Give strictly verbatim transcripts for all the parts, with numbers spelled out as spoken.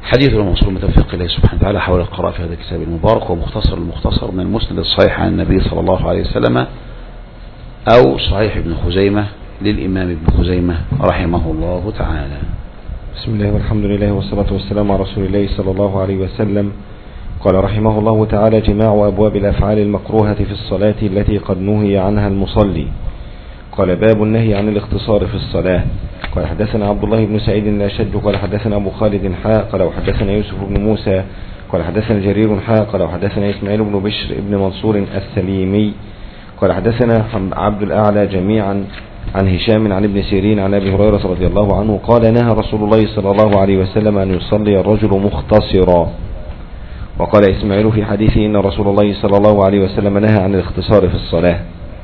حديث الموصول متفق إليه سبحانه وتعالى حول القراءة في هذا الكتاب المبارك، ومختصر المختصر من المسند الصحيح عن النبي صلى الله عليه وسلم، أو صحيح ابن خزيمة للإمام ابن خزيمة رحمه الله تعالى. بسم الله والحمد لله والصلاة والسلام على رسول الله صلى الله عليه وسلم. قال رحمه الله تعالى: جماع أبواب الأفعال المكروهة في الصلاة التي قد نهي عنها المصلي. قال: باب النهي عن الاختصار في الصلاة. قال: حدثنا عبد الله بن سعيد الأشج قال: حدثنا أبو خالد حاء قال: وحدثنا يوسف بن موسى قال: حدثنا جرير حاء قال: وحدثنا إسماعيل بن بشر بن منصور السليمي قال: حدثنا عبد الأعلى جميعا عن هشام عن ابن سيرين عن أبي هريرة رضي الله عنه قال: نهى رسول الله صلى الله عليه وسلم أن يصلي الرجل مختصرا. وقال إسماعيل في حديثه: إن رسول الله صلى الله عليه وسلم نهى عن الاختصار في الصلاة.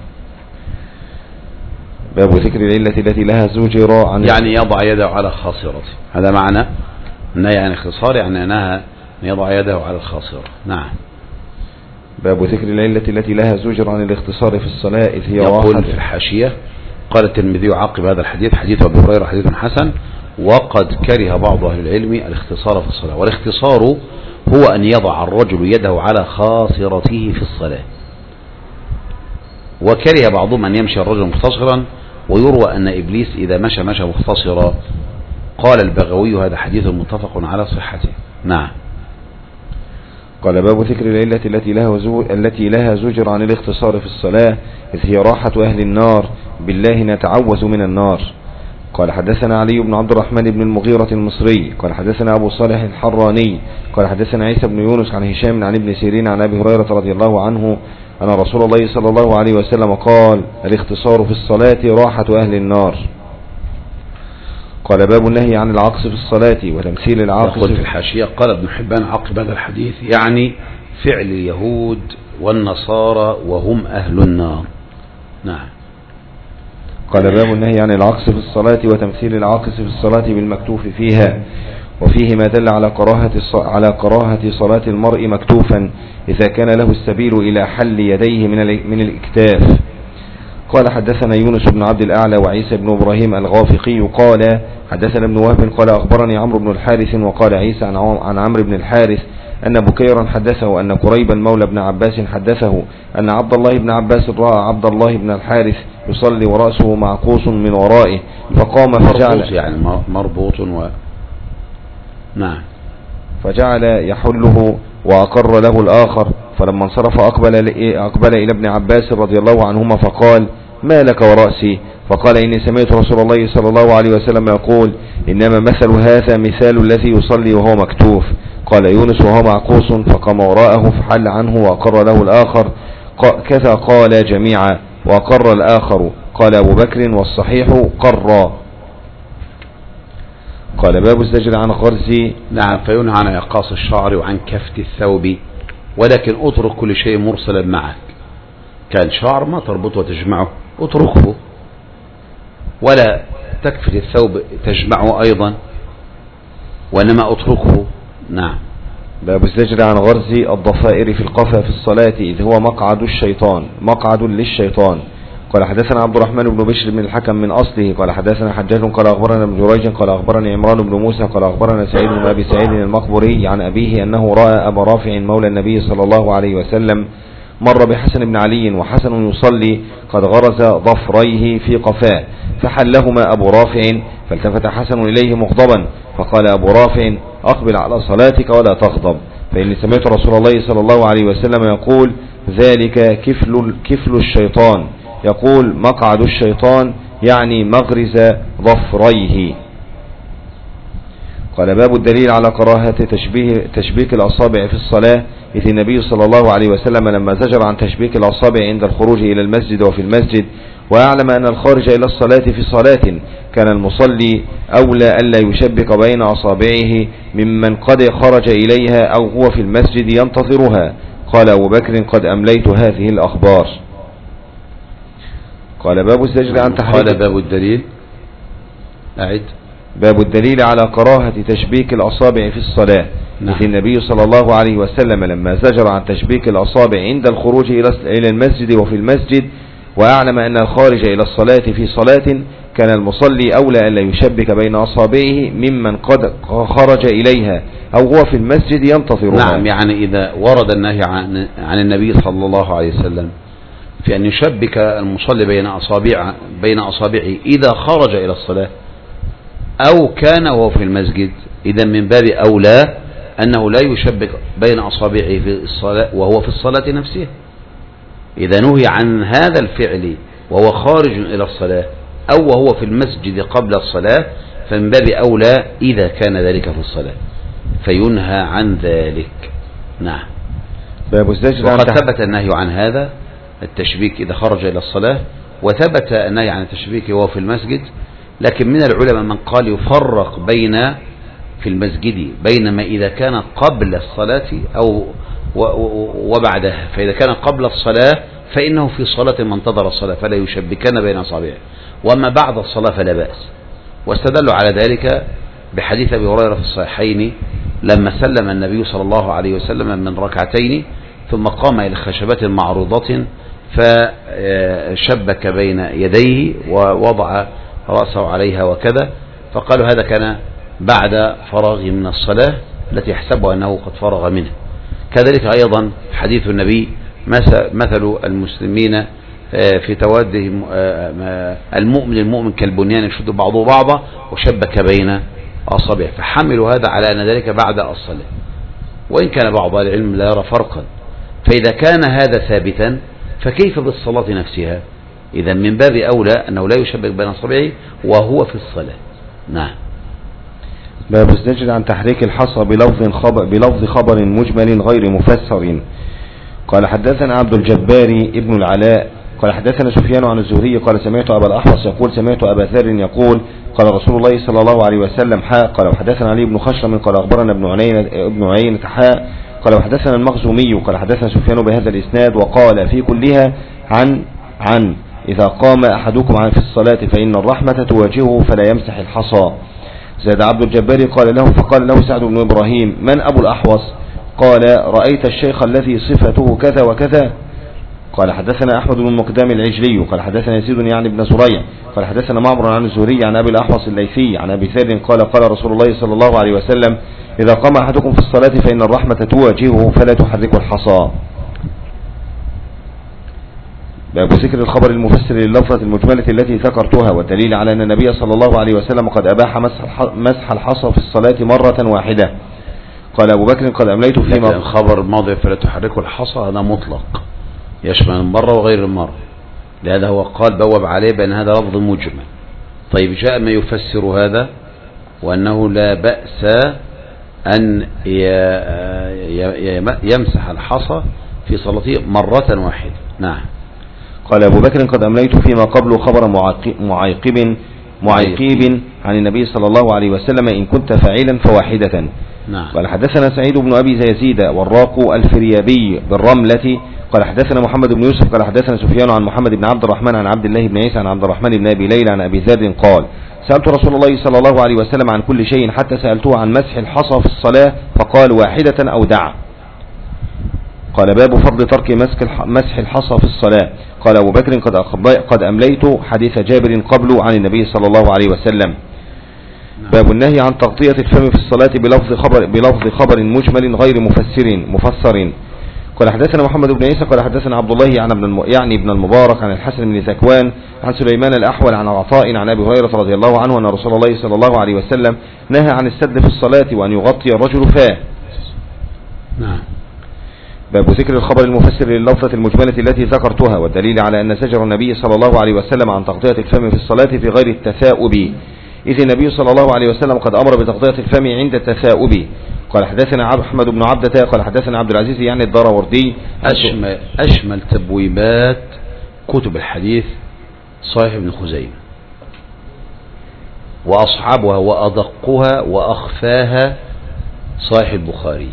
باب ذكر العلة التي لها زجر عن يعني يضع يده على خاصرته، هذا معنى النهي عن الاختصار، يعني أنها يضع يده على الخاصرة. نعم. باب ذكر العلة التي لها زجر عن الاختصار في الصلاة إذ هي يقول في الحاشية: قال الترمذي عقب هذا الحديث: حديث أبي هريرة حديث حسن، وقد كره بعض أهل العلم الاختصار في الصلاة. والاختصار هو أن يضع الرجل يده على خاصرته في الصلاة. وكره بعضهم أن يمشي الرجل مختصرا، ويروى أن إبليس إذا مشى مشى مختصرا. قال البغوي: هذا حديث متفق على صحته. نعم. قال: باب ذكر العلة التي لها التي لها زجر عن الاختصار في الصلاة إذ هي راحة أهل النار، بالله نتعوذ من النار. قال: حدثنا علي بن عبد الرحمن بن المغيرة المصري قال: حدثنا أبو صالح الحراني قال: حدثنا عيسى بن يونس عن هشام عن ابن سيرين عن أبي هريرة رضي الله عنه أن رسول الله صلى الله عليه وسلم قال: الاختصار في الصلاة راحة أهل النار. قال: باب النهي عن العقص في الصلاة وتمثيل العاقص. يقول في الحاشية: قال ابن حبان عقب هذا الحديث يعني فعل اليهود والنصارى وهم أهل النار. نعم. قال: باب النهي عن العقص في الصلاة وتمثيل العاقص في الصلاة بالمكتوف فيها، وفيه ما دل على كراهة على كراهة صلاة المرء مكتوفا إذا كان له السبيل إلى حل يديه من من الإكتاف. قال: حدثنا يونس بن عبد الأعلى وعيسى بن إبراهيم الغافقي قال: حدثنا ابن وهب قال: أخبرني عمرو بن الحارث. وقال عيسى عن عمرو بن الحارث أن بكيرا حدثه أن قريبا مولى بن عباس حدثه أن عبد الله بن عباس رأى عبد الله بن الحارث يصلي ورأسه معقوس من ورائه فقام فجعل يعني مربوط و... نعم فجعل يحله وأقر له الآخر. فلما انصرف أقبل, أقبل إلى ابن عباس رضي الله عنهما فقال: ما لك ورأسي؟ فقال: إني سمعت رسول الله صلى الله عليه وسلم يقول: إنما مثل هذا مثال الذي يصلي وهو مكتوف. قال يونس: وهو معقوس. فقام وراءه فحل عنه وأقر له الآخر. كذا قال جميعا وأقر الآخر. قال أبو بكر: والصحيح قرى. قال: باب الزجر عن غرز. نعم. فينهى عن إقاص الشعر وعن كفت الثوب، ولكن اترك كل شيء مرسلا معك. كان شعر ما تربطه وتجمعه، اتركه، ولا تكفت الثوب تجمعه أيضا، وإنما اتركه. نعم. باب الزجر عن غرز الضفائر في القفا في الصلاة إذ هو مقعد الشيطان مقعد للشيطان. قال: حدثنا عبد الرحمن بن بشر بن الحكم من أصله قال: حدثنا حجاج قال: أخبرنا ابن جريج قال: أخبرني عمران بن موسى قال: أخبرنا سعيد بن أبي سعيد المقبري عن أبيه أنه رأى أبا رافع مولى النبي صلى الله عليه وسلم مر بحسن بن علي وحسن يصلي قد غرز ضفريه في قفاه فحلهما أبو رافع، فالتفت حسن إليه مغضبا فقال أبو رافع: أقبل على صلاتك ولا تغضب، فإني سمعت رسول الله صلى الله عليه وسلم يقول: ذلك كفل, كفل الشيطان، يقول مقعد الشيطان يعني مغرز ضفريه. قال: باب الدليل على كراهة تشبيه تشبيك الأصابع في الصلاة إذ النبي صلى الله عليه وسلم لما زجر عن تشبيك الأصابع عند الخروج إلى المسجد وفي المسجد، وأعلم أن الخارج إلى الصلاة في صلاة كان المصلي أولى ألا يشبك بين أصابعه ممن قد خرج إليها أو هو في المسجد ينتظرها. قال أبو بكر: قد أمليت هذه الأخبار. قال: باب الزجر عن تحريك. قال: باب الدليل أعد باب الدليل على كراهة تشبيك الأصابع في الصلاة. نعم. إذ النبي صلى الله عليه وسلم لما زجر عن تشبيك الأصابع عند الخروج إلى المسجد وفي المسجد وأعلم أن الخارج إلى الصلاة في صلاة كان المصلي أولى أن لا يشبك بين أصابعه ممن قد خرج إليها أو هو في المسجد ينتظرها. نعم، يعني إذا ورد النهي عن, عن النبي صلى الله عليه وسلم في أن يشبك المصلي بين أصابع بين أصابعه إذا خرج إلى الصلاة أو كان وهو في المسجد، إذا من باب أولى أنه لا يشبك بين أصابعه في الصلاة وهو في الصلاة نفسها. إذا نهي عن هذا الفعل وهو خارج إلى الصلاة أو وهو في المسجد قبل الصلاة، فمن باب أولى إذا كان ذلك في الصلاة فينهى عن ذلك. نعم. باب الزجر. وقد ثبت النهي عن هذا التشبيك إذا خرج إلى الصلاة، وثبت النهي عن التشبيك وهو في المسجد، لكن من العلماء من قال يفرق بين في المسجد بين ما إذا كان قبل الصلاة أو وبعدها. فإذا كان قبل الصلاة فإنه في صلاة من انتظر الصلاة فلا يشبكن بين أصابعه، وأما بعد الصلاة فلا بأس. واستدلوا على ذلك بحديث أبي هريرة في الصحيحين لما سلم النبي صلى الله عليه وسلم من ركعتين ثم قام إلى خشبة معروضة فشبك بين يديه ووضع رأسه عليها وكذا، فقالوا هذا كان بعد فراغ من الصلاة التي يحسبها أنه قد فرغ منها. كذلك أيضا حديث النبي مثل المسلمين في توادهم المؤمن المؤمن كالبنيان يشد بعضه بعضا وشبك بين أصابعه، فحملوا هذا على أن ذلك بعد الصلاة، وإن كان بعض العلم لا يرى فرقا. فإذا كان هذا ثابتا فكيف بالصلاة نفسها؟ إذا من باب أولى أنه لا يشبك بين أصابعه وهو في الصلاة. نعم. باب الزجر عن تحريك الحصى بلفظ خبر, بلفظ خبر مجمل غير مفسر. قال حدثنا عبد الجبار ابن العلاء قال حدثنا سفيان عن الزهري قال سمعت أبا الأحوص يقول سمعت أبا ذر يقول قال رسول الله صلى الله عليه وسلم حاء. قال وحدثنا علي بن خشرم قال أخبرنا ابن عيينة ابن عيينة حاء. قال وحدثنا المخزومي قال حدثنا سفيان بهذا الإسناد وقال في كلها عن عن إذا قام أحدكم عن في الصلاة فإن الرحمة تواجهه فلا يمسح الحصى. زاد عبد الجبار قال له فقال له سعد بن إبراهيم من أبو الأحوص؟ قال رأيت الشيخ الذي صفته كذا وكذا. قال حدثنا أحمد بن مقدام العجلي قال حدثنا يزيد يعني بن زريع قال حدثنا معمر عن الزهري عن أبي الأحوص الليثي عن أبي ذر قال قال رسول الله صلى الله عليه وسلم إذا قام أحدكم في الصلاة فإن الرحمة تواجهه فلا تحرك الحصى. باب ذكر الخبر المفسر لللفظة المجملة التي ذكرتها والدليل على أن النبي صلى الله عليه وسلم قد أباح مسح الحصى في الصلاة مرة واحدة. قال أبو بكر قد أمليت فيما الخبر الماضي فلا تحرك الحصى هذا مطلق يشمل المرة وغير المرة، لهذا هو قال بوب عليه بأن هذا لفظ مجمل. طيب جاء ما يفسر هذا وأنه لا بأس أن يمسح الحصى في صلاته مرة واحدة. نعم. قال أبو بكر قد أمليت فيما قبل خبر معيقب معيقب عن النبي صلى الله عليه وسلم إن كنت فاعلا فواحدة. نعم. قال حدثنا سعيد بن أبي يزيد والراق الفريابي بالرملة قال حدثنا محمد بن يوسف قال حدثنا سفيان عن محمد بن عبد الرحمن عن عبد الله بن عيسى عن عبد الرحمن بن أبي ليلى عن أبي ذر قال سألت رسول الله صلى الله عليه وسلم عن كل شيء حتى سألته عن مسح الحصى في الصلاة فقال واحدة أو دع. قال باب فضل ترك مسح الحصى في الصلاة. قال أبو بكر قد, قد أمليت حديث جابر قبل عن النبي صلى الله عليه وسلم. باب النهي عن تغطية الفم في الصلاة بلفظ خبر, بلفظ خبر مجمل غير مفسر مفسر. قال حدثنا محمد بن عيسى قال حدثنا عبد الله عن ابن يعني ابن المبارك عن الحسن بن ذكوان عن سليمان الأحول عن عطاء عن أبي هريرة رضي الله عنه أن رسول الله صلى الله عليه وسلم نهى عن السد في الصلاة وأن يغطي الرجل فاه. نعم. باب ذكر الخبر المفسر لللفظة المجملة التي ذكرتها والدليل على أن زجر النبي صلى الله عليه وسلم عن تغطية الفم في الصلاة في غير التثاؤب، إذ النبي صلى الله عليه وسلم قد أمر بتغطية الفم عند التثاؤب. قال حدثنا أحمد بن عبدة قال حدثنا عبد العزيز يعني الدراوردي أشمل, أشمل تبويبات كتب الحديث صحيح ابن خزيمة وأصحابها وأدقها وأخفاها صحيح البخاري،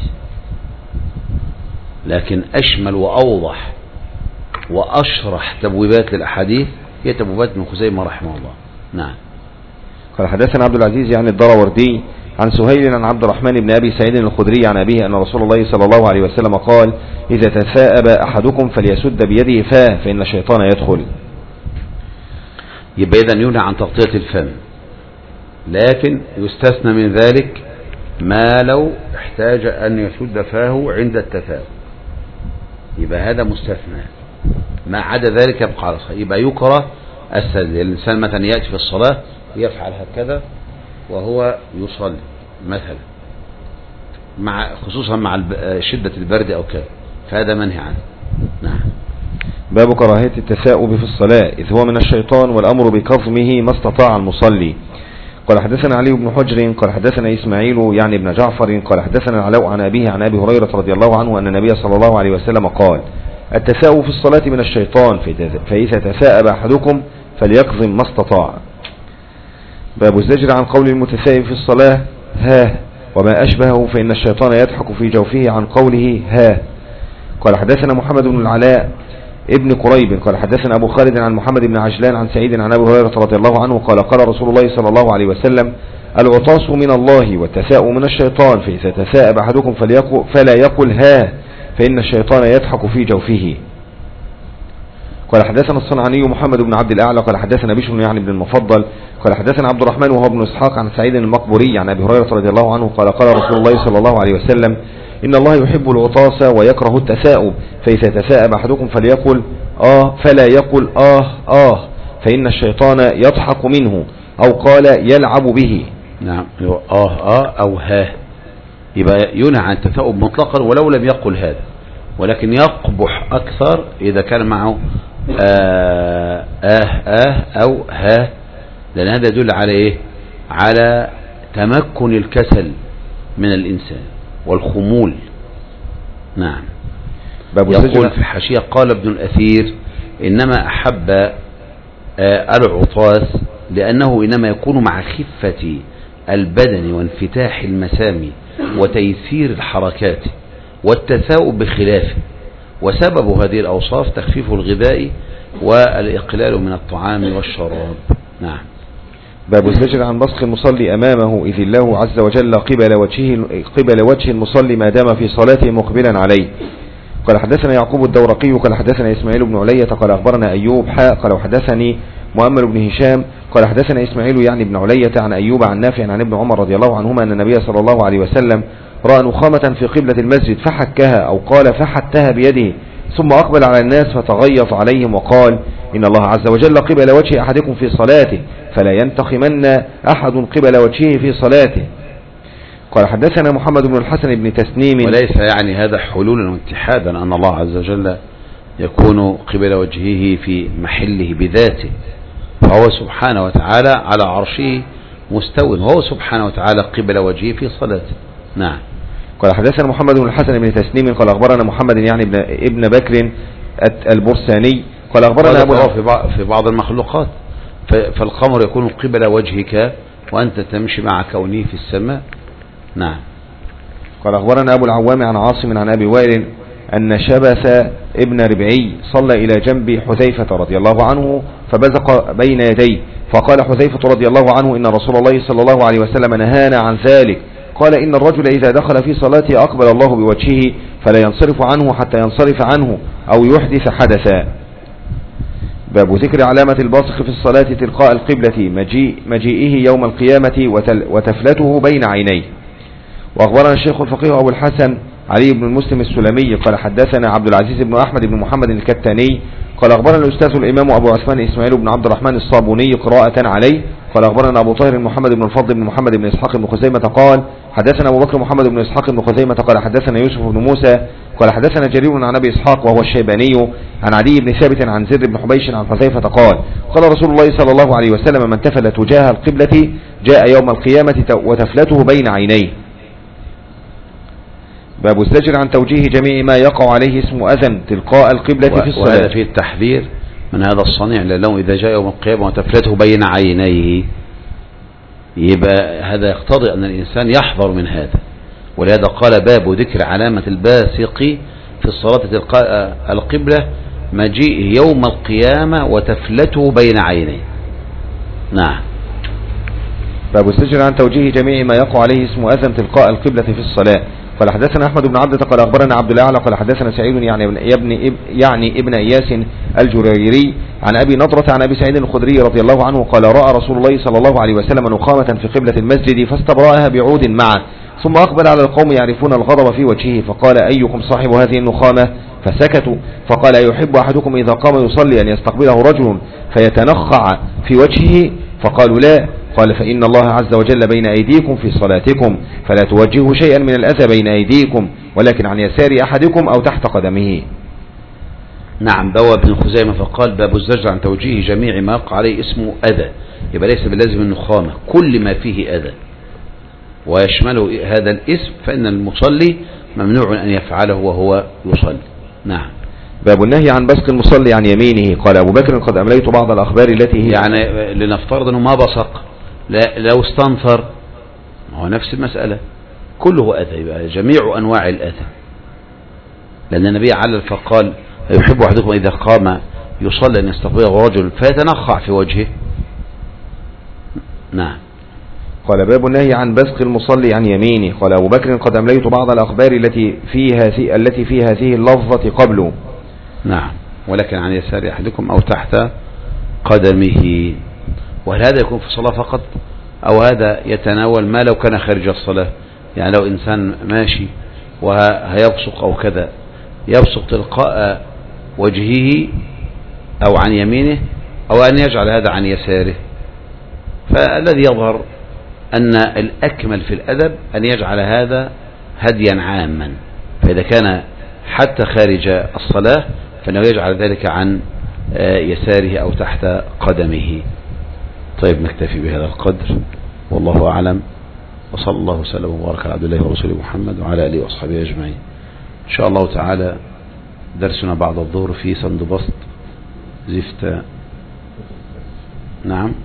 لكن أشمل وأوضح وأشرح تبويبات للأحاديث هي تبويبات ابن خزيمة رحمه الله. نعم. قال حدثنا عبد العزيز يعني الدراوردي عن سهيل عن عبد الرحمن بن أبي سعيد الخدري عن أبيه أن رسول الله صلى الله عليه وسلم قال إذا تثاءب أحدكم فليسد بيده فاه فإن الشيطان يدخل. يبقى إذن ينهى عن تغطية الفم، لكن يستثنى من ذلك ما لو احتاج أن يسد فاه عند التثاؤب، يبقى هذا مستثنى. ما عدا ذلك يبقى على صحيح. يبقى يكره السد. الإنسان مثلا يأتي في الصلاة يفعل هكذا وهو يصلي مثلا، مع خصوصا مع شدة البرد أو كذا، فهذا منهي عنه. نعم. باب كراهية التثاؤب في الصلاة إذ هو من الشيطان والأمر بكظمه ما استطاع المصلي. قال حدثنا علي بن حجر قال حدثنا إسماعيل يعني ابن جعفر قال حدثنا العلاء عن أبيه عن أبي هريرة رضي الله عنه أن النبي صلى الله عليه وسلم قال التثاؤب في الصلاة من الشيطان فإذا تثاءب أحدكم فليكظم ما استطاع. باب الزجر عن قول المتثاءب في الصلاة ها وما أشبهه فإن الشيطان يضحك في جوفه عن قوله ها. قال حدثنا محمد بن العلاء ابن قريب قال حدثنا أبو خالد عن محمد بن عجلان عن سعيد عن أبي هريرة رضي الله عنه قال قال رسول الله صلى الله عليه وسلم العطاس من الله والتثاؤب من الشيطان فإذا تثاءب أحدكم فلا يقل ها فإن الشيطان يضحك في جوفه. قال حدثنا الصنعاني محمد بن عبد الأعلى قال حدثنا بشر يعني بن المفضل قال حدثنا عبد الرحمن وهو ابن إسحاق عن سعيد المقبوري عن أبي هريرة رضي الله عنه قال قال رسول الله صلى الله عليه وسلم إن الله يحب العطاس ويكره التثاؤب فإذا تثاءب أحدكم فليقل آه فلا يقل آه آه فإن الشيطان يضحك منه أو قال يلعب به. نعم. آه آه أو ها، يبقى ينهى عن التثاؤب مطلقا ولو لم يقل هذا، ولكن يقبح أكثر إذا كان معه آه آه آه أو ها، لأن هذا يدل على إيه؟ على تمكن الكسل من الإنسان والخمول. نعم. يقول في الحاشية قال ابن الأثير إنما أحب آه العطاس لأنه إنما يكون مع خفة البدن وانفتاح المسامي وتيسير الحركات، والتثاؤب بخلافه، وسبب هذه الأوصاف تخفيف الغذاء والإقلال من الطعام والشراب. نعم. باب الزجر عن بصق المصلي أمامه إذ الله عز وجل قبل وجهه, قبل وجه المصلي ما دام في صلاته مقبلا عليه. قال حدثنا يعقوب الدورقي قال حدثنا إسماعيل بن علية قال أخبرنا أيوب حاء قال حدثني مؤمر بن هشام قال حدثنا إسماعيل يعني بن علية عن أيوب عن نافع عن ابن عمر رضي الله عنهما أن النبي صلى الله عليه وسلم رأى نخامة في قبلة المسجد فحكها أو قال فحتها بيده ثم أقبل على الناس فتغيظ عليهم وقال إن الله عز وجل قبل وجه أحدكم في صلاته فلا ينتخمن أحد قبل وجهه في صلاته. قال حدثنا محمد بن الحسن بن تسنيم. وليس يعني هذا حلولا واتحادا أن الله عز وجل يكون قبل وجهه في محله بذاته، فهو سبحانه وتعالى على عرشه مستوٍ، وهو سبحانه وتعالى قبل وجهه في صلاته. نعم. قال حدثنا محمد بن الحسن بن تسنيم قال أخبرنا محمد يعني ابن, ابن بكر البرساني قال أخبرنا أبو في بعض المخلوقات فالقمر يكون قبل وجهك وأنت تمشي مع كونه في السماء. نعم. قال أخبرنا أبو العوام عن عاصم عن أبي وائل أن شبث ابن ربعي صلى إلى جنب حذيفة رضي الله عنه فبزق بين يديه فقال حذيفة رضي الله عنه إن رسول الله صلى الله عليه وسلم نهانا عن ذلك. قال إن الرجل إذا دخل في صلاته أقبل الله بوجهه فلا ينصرف عنه حتى ينصرف عنه أو يحدث حدثا. باب ذكر علامة الباصق في الصلاة تلقاء القبلة مجيء مجيئه يوم القيامة وتفلته بين عينيه. وأخبرنا الشيخ الفقيه أبو الحسن علي بن المسلم السلمي قال حدثنا عبد العزيز بن أحمد بن محمد الكتاني قال أخبرنا الأستاذ الإمام أبو عثمان إسماعيل بن عبد الرحمن الصابوني قراءة عليه قال أخبرنا أبو طاهر محمد بن الفضل بن محمد بن إسحاق بن خزيمة قال حدثنا أبو بكر محمد بن إسحاق بن خزيمة قال حدثنا يوسف بن موسى قال حدثنا جرير عن أبي إسحاق وهو الشيباني عن عدي بن ثابت عن زر بن حبيش عن حذيفة قال قال رسول الله صلى الله عليه وسلم من تفل تجاه القبلة جاء يوم القيامة وتفلته بين عينيه. باب الزجر عن توجيه جميع ما يقع عليه اسم أذن تلقاء القبلة في الصلاة. وهذا فيه التحذير من هذا الصنيع لأنه إذا جاء يوم القيامة وتفلته بين عينيه يبقى هذا يقتضي أن الإنسان يحذر من هذا، ولهذا قال باب ذكر علامة الباسق في الصلاة تلقاء القبلة مجيء يوم القيامة وتفلته بين عينيه. نعم. باب الزجر عن توجيه جميع ما يقع عليه اسم أذن تلقاء القبلة في الصلاة. قال حدثنا أحمد بن عبدة قال أخبرنا عبد الأعلى قال حدثنا سعيد يعني ابن ابن يعني ابن إياس الجريري عن أبي نضرة عن أبي سعيد الخدري رضي الله عنه قال رأى رسول الله صلى الله عليه وسلم نخامة في قبلة المسجد فاستبرأها بعود معه ثم أقبل على القوم يعرفون الغضب في وجهه فقال أيكم صاحب هذه النخامة فسكتوا فقال أيحب أحدكم إذا قام يصلي أن يستقبله رجل فيتنخع في وجهه فقالوا لا قال فإن الله عز وجل بين أيديكم في صلاتكم فلا توجهوا شيئا من الأذى بين أيديكم ولكن عن يسار أحدكم أو تحت قدمه. نعم. بوى ابن خزيمة فقال باب الزجر عن توجيه جميع ما يقع عليه اسمه أذى، يبقى ليس باللازم النخامة، كل ما فيه أذى ويشمله هذا الاسم فإن المصلي ممنوع أن يفعله وهو يصلي. نعم. باب النهي عن بصق المصلي عن يمينه. قال أبو بكر قد أمليت بعض الأخبار التي هي يعني لنفترض أنه ما بصق، لا لو استنثر هو نفس المسألة، كله أذى، يبقى جميع أنواع الأذى، لأن النبي علل فقال يحب أحدكم إذا قام يصلي أن يستقبله رجل فيتنخع في وجهه. نعم. قال باب النهي عن بصق المصلي عن يمينه. قال أبو بكر قد أمليت بعض الأخبار التي فيها التي في هذه اللفظة قبله. نعم. ولكن عن يسار أحدكم أو تحت قدمه. وهل هذا يكون في الصلاة فقط أو هذا يتناول ما لو كان خارج الصلاة؟ يعني لو إنسان ماشي وهيبصق أو كذا يبصق تلقاء وجهه أو عن يمينه أو أن يجعل هذا عن يساره، فالذي يظهر أن الأكمل في الأدب أن يجعل هذا هديا عاما، فإذا كان حتى خارج الصلاة فإنه يجعل ذلك عن يساره أو تحت قدمه. طيب نكتفي بهذا القدر والله أعلم، وصلى الله وسلم وبارك على عبد الله ورسوله محمد وعلى آله وأصحابه أجمعين. إن شاء الله تعالى درسنا بعد الظهر في سندبسط زفت. نعم.